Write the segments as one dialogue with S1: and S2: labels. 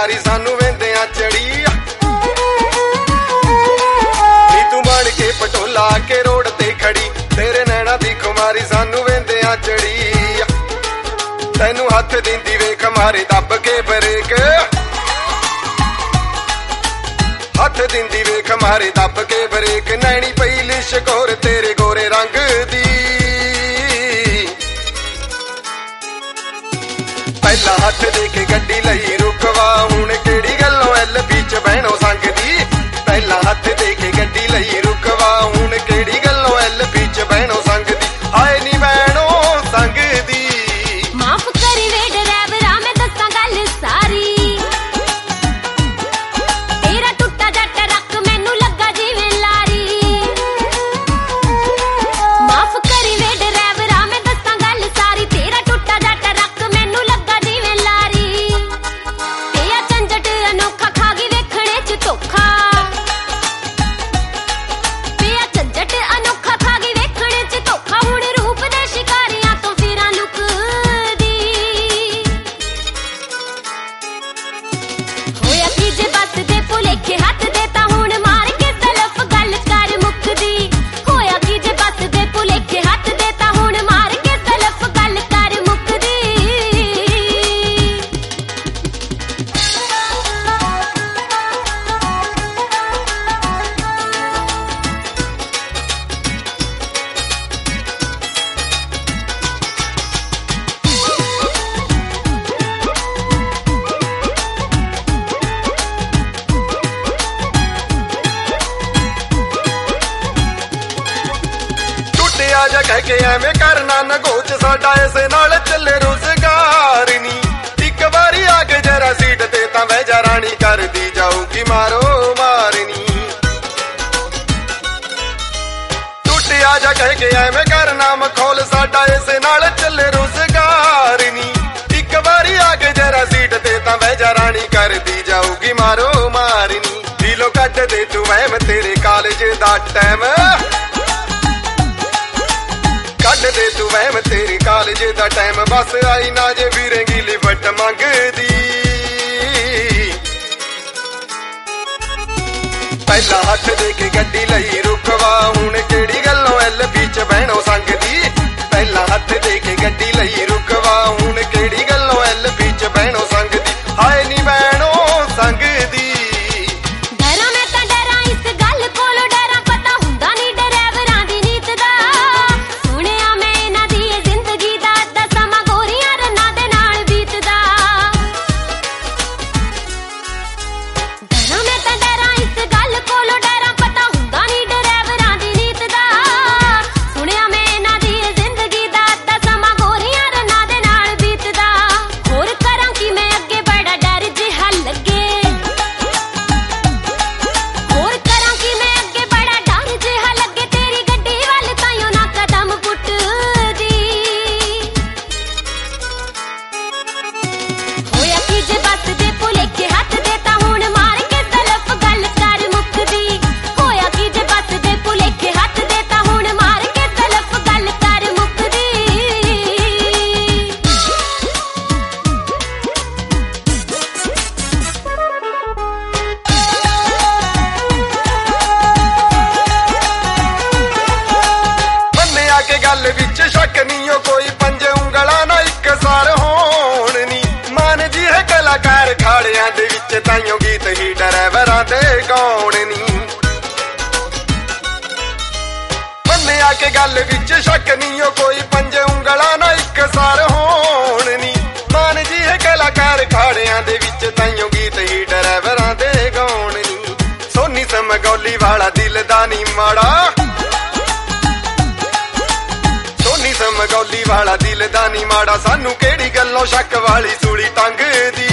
S1: ਮਾਰੀ ਸਾਨੂੰ ਵੇਂਦਿਆਂ ਚੜੀ ਨੀ ਤੂੰ ਬਣ ਕੇ ਪਟੋਲਾ ਕੇ ਰੋਡ ਤੇ ਖੜੀ ਤੇਰੇ ਨੈਣਾ ਦੀ ਖੁਮਾਰੀ ਸਾਨੂੰ ਵੇਂਦਿਆਂ ਚੜੀ ਤੈਨੂੰ ਹੱਥ ਦਿੰਦੀ ਵੇਖ ਮਾਰੇ ਦੱਬ ਕੇ ਬਰੇਕ ਹੱਥ ਦਿੰਦੀ ਵੇਖ ਮਾਰੇ ਦੱਬ ਕੇ ਬਰੇਕ ਨੈਣੀ ਪਈ ਲਿਸ਼ਕੋਰ ਤੇਰੇ ਗੋਰੇ ਰੰਗ ਦੀ ਪਹਿਲਾਂ ਹੱਥ ਦੇ ਕੇ ਗੱਡੀ ਲਈ ਰੁਕਵਾ ਹੁਣ ਕਿਹੜੀ ਗੱਲੋਂ ਐਲਪੀ ਚ ਬਹਿਣੋਂ ਸੰਗਦੀ ਪਹਿਲਾਂ ਹੱਥ ਦੇ ਕੇ ਗੱਡੀ ਲਈ ਰੁਕਵਾ ਹੁਣ ਕਿਹੜੀ ਗੱਲੋਂ ਐਲਪੀ ਚ ਬਹਿਣੋਂ ਸੰਗਦੀ ਹਾਏ ਨੀ ਬਹਿਣੋਂ ਸੰਗਦੀ
S2: ਮਾਫ ਕਰੀ ਵੇ ਡਰਾਈਵਰਾ ਮੈਂ ਦੱਸਾਂ ਗੱਲ ਸਾਰੀ ਤੇਰਾ ਟੁੱਟਾ ਜੱਟ ਰੱਖ ਮੈਨੂੰ ਲੱਗਾ ਜਿਵੇਂ ਲਾਰੀ ਮਾਫ ਕਰੀ ਵੇ ਡਰਾਈਵਰਾ ਮੈਂ ਦੱਸਾਂ ਗੱਲ ਸਾਰੀ ਤੇਰਾ ਟੁੱਟਾ ਜੱਟ ਰੱਖ ਮੈਨੂੰ ਲੱਗਾ ਜਿਵੇਂ ਲਾਰੀ ਤੇ ਆ ਝੰਜਟ ਅਨੋਖਾ ਖਾ ਗਈ ਵੇਖਣੇ ਚ ਧੋਖਾ ਤੇ ਆ ਝੰਜਟ ਅਨੋਖਾ ਖਾ ਗਈ ਵੇਖਣੇ ਚ ਧੋਖਾ ਹੁਣ ਰੂਪ ਦੇ ਸ਼ਿਕਾਰੀਆਂ ਤੋਂ ਫਿਰਾਂ ਲੁਕਦੀ ਹੋਇਆ ਕੀ ਜੇ ਬੱਸ ਦੇ ਭੁਲੇਖੇ ਹੱਥ ਦੇ ਤਾਂ ਹੁਣ ਮਾਰ ਕੇ ਤਲਫ ਗੱਲ ਕਰ ਮੁੱਕਦੀ ਹੋਇਆ ਕੀ ਜੇ ਬੱਸ ਦੇ ਭੁਲੇਖੇ ਹੱਥ ਦੇ ਤਾਂ ਹੁਣ ਮਾਰ ਕੇ ਤਲਫ ਗੱਲ ਕਰ ਮੁੱਕਦੀ
S1: ਟੁੱਟਿਆ ਜਾ ਕਹਿ ਕੇ ਐਵੇਂ ਕਰਨਾ ਨਗੋਚ ਸਾਡਾ ਇਸੇ ਨਾਲ ਚੱਲੇ ਰੁਜ਼ਗਾਰ ਨੀ ਇੱਕ ਵਾਰੀ ਆ ਕੇ ਜਰਾ ਸੀਟ ਤੇ ਤਾਂ ਬਹਿ ਜਾ ਰਾਣੀ ਕਰਦੀ ਜਾਊਗੀ ਮਾਰੋ ਮਾਰਨੀ ਟੁੱਟਿਆ ਜਾ ਕਹਿ ਕੇ ਐਵੇਂ ਕਰਨਾ ਮਖੌਲ ਸਾਡਾ ਇਸੇ ਨਾਲ ਚੱਲੇ ਰੁਜ਼ਗਾਰ ਨੀ ਇੱਕ ਵਾਰੀ ਆ ਕੇ ਜਰਾ ਸੀਟ ਤੇ ਤਾਂ ਬਹਿ ਜਾ ਰਾਣੀ ਕਰਦੀ ਜਾਊਗੀ ਮਾਰੋ ਮਾਰਨੀ ਦਿਲੋਂ ਕੱਢ ਦੇ ਤੂੰ ਵਹਿਮ ਤੇਰੇ ਕਾਲਜ ਦਾ ਟਾਈਮ ਕੱਢ ਦੇ ਤੂੰ ਵਹਿਮ ਤੇਰੇ ਕਾਲਜ ਦਾ ਟਾਈਮ ਬਸ ਆਈ ਨਾ ਜੇ ਵੀਰੇਂਗੀ ਲਿਫਟ ਮੰਗਦੀ ਪਹਿਲਾਂ ਹੱਥ ਦੇ ਕੇ ਗੱਡੀ ਲਈ ਰੁਕਵਾ ਹੁਣ ਕਿਹੜੀ ਗੱਲੋਂ ਐਲਪੀ ਚ ਬਹਿਣੋਂ ਸੰਗਦੀ ਪਹਿਲਾਂ ਹੱਥ ਦੇ ਕੇ ਗੱਡੀ ਲਈ ਰੁਕਵਾ ਹੁਣ ਕਿਹੜੀ ਗੱਲੋਂ ਐਲਪੀ ਚ ਬਹਿਣੋਂ ਸੰਗਦੀ ਹਾਏ ਨੀ ਬਹਿਣੋਂ ਸੰਗਦੀ
S2: ਡਰਾਂ ਮੈਂ ਤਾਂ ਡਰਾਂ ਇਸ ਗੱਲ ਕੋਲੋਂ ਡਰਾਂ ਪਤਾ ਹੁੰਦਾ ਨਹੀਂ ਡਰਾਈਵਰਾਂ ਦੀ ਨੀਤ ਦਾ ਸੁਣਿਆ ਮੈਂ ਇਹਨਾਂ ਦੀ ਇਹ ਜ਼ਿੰਦਗੀ ਦਾ ਅੱਧਾ ਸਮਾਂ ਗੋਰੀਆਂ ਰੰਨਾਂ ਦੇ ਨਾਲ ਬੀਤਦਾ ਡਰਾਂ ਮੈਂ ਤਾਂ ਡਰਾਂ ਇਸ ਗੱਲ ਕੋਲੋਂ ਡਰਾਂ ਪਤਾ ਹੁੰਦਾ ਨਹੀਂ ਡਰਾਈਵਰਾਂ ਦੀ ਨੀਤ ਦਾ ਸੁਣਿਆ ਮੈਂ ਇਹਨਾਂ ਦੀ ਇਹ ਜ਼ਿੰਦਗੀ ਦਾ ਅੱਧਾ ਸਮਾਂ ਗੋਰੀਆਂ ਰੰਨਾਂ ਦੇ ਨਾਲ ਬੀਤਦਾ ਹੋਰ ਕਰਾਂ ਕਿ ਮੈਂ ਅੱਗੇ ਬੜਾ ਡਰ ਜਿਹਾ ਲੱਗੇ ਹੋਰ ਕਰਾਂ ਕਿ ਮੈਂ ਅੱਗੇ ਬੜਾ ਡਰ ਜਿਹਾ ਲੱਗੇ ਤੇਰੀ ਗੱਡੀ ਵੱਲ ਤਾਈਓ ਨਾ ਕਦਮ ਪੁੱਟਦੀ ਹੋਇਆ ਕੀ ਜੇ ਬੱਸ ਦੇ ਭੁਲੇਖੇ ਹੱਥ ਦੇ ਤਾਂ ਹੁਣ ਮਾਰ ਕੇ ਤਲਫ ਗੱਲ ਕਰ ਮੁੱਕਦੀ ਹੋਇਆ ਕੀ ਜੇ ਬੱਸ ਦੇ ਭੁਲੇਖੇ ਹੱਥ ਦੇ ਤਾਂ ਹੁਣ ਮਾਰ ਕੇ ਤਲਫ ਗੱਲ ਕਰ ਮੁੱਕਦੀ
S1: ਮੰਨਿਆ ਕਿ ਗੱਲ ਵਿੱਚ ਸ਼ੱਕ ਨਹੀਂ ਓ ਕੋਈ ਪੰਜ ਉਂਗਲਾਂ ਨਾ ਇੱਕ ਸਾਰ ਹੋਣ ਨੀ ਮਨ ਜੀ ਹੈ ਕਲਾਕਾਰ ਖਾੜਿਆਂ ਦੇ ਵਿੱਚ ਤਾਈਓ ਗੀਤ ਹੀ ਡਰਾਈਵਰਾਂ ਦੇ ਗਾਉਣ ਨੀ ਮੰਨਿਆ ਕਿ ਗੱਲ ਵਿੱਚ ਸ਼ੱਕ ਨਹੀਂ ਓ ਕੋਈ ਪੰਜ ਉਂਗਲਾਂ ਨਾ ਇੱਕ ਸਾਰ ਹੋਣ ਨੀ ਮਨ ਜੀ ਹੈ ਕਲਾਕਾਰ ਖਾੜਿਆਂ ਦੇ ਵਿੱਚ ਤਾਈਓ ਗੀਤ ਹੀ ਡਰਾਈਵਰਾਂ ਦੇ ਗਾਉਣ ਨੀ ਸੋਨੀ ਸਮਗੌਲੀ ਵਾਲਾ ਦਿਲ ਦਾ ਨੀ ਮਾੜਾ ਸੋਨੀ ਸਮਗੌਲੀ ਵਾਲਾ ਦਿਲ ਦਾ ਨੀ ਮਾੜਾ ਸਾਨੂੰ ਕਿਹੜੀ ਗੱਲੋਂ ਸ਼ੱਕ ਵਾਲੀ ਸੂਲੀ ਟੰਗਦੀ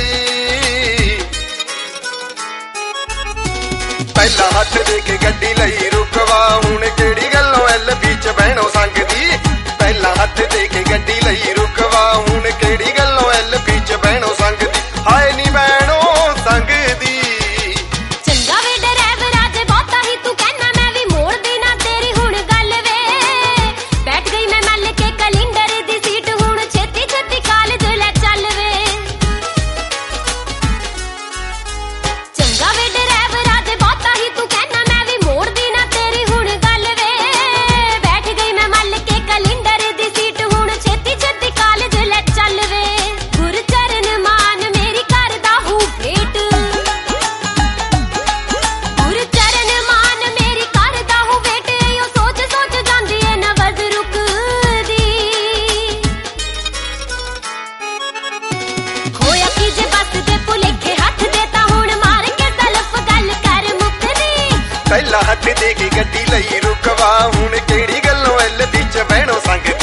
S1: ਪਹਿਲਾਂ ਹੱਥ ਦੇ ਕੇ ਗੱਡੀ ਲਈ ਰੁਕਵਾ ਹੁਣ ਕਿਹੜੀ ਗੱਲੋਂ ਐਲਪੀ ਚ ਬਹਿਣੋਂ ਸੰਗਦੀ ਪਹਿਲਾਂ ਹੱਥ ਦੇ ਕੇ ਗੱਡੀ ਲਈ ਰੁਕਵਾ ਹੁਣ ਕਿਹੜੀ ਗੱਲੋਂ ਐਲਪੀ ਚ ਬਹਿਣੋਂ ਸੰਗਦੀ ਹਾਏ ਨੀ ਬਹਿਣੋਂ ਸੰਗਦੀ
S2: ਚੰਗਾ ਵੇ ਡਰਾਈਵਰਾ ਜੇ ਬਹੁਤਾ ਹੀ ਤੂੰ ਕਹਿਣਾ ਮੈਂ ਵੀ ਮੋੜਦੀ ਨਾ ਤੇਰੀ ਹੁਣ ਗੱਲ ਵੇ ਬੈਠ ਗਈ ਮੈਂ ਮੱਲ ਕੇ ਕੈਲੰਡਰ ਦੀ ਸੀਟ ਹੁਣ ਛੇਤੀ ਛੇਤੀ ਕਾਲਜ ਲੈ ਚੱਲ ਵੇ
S1: ਪਹਿਲਾ ਹੱਥ ਦੇ ਕੇ ਗੱਡੀ ਲਈ ਰੁਕਵਾ ਹੁਣ ਕਿਹੜੀ ਗੱਲੋਂ ਐਲ ਦੀ ਚ ਬਹਿਣੋ ਸੰਗ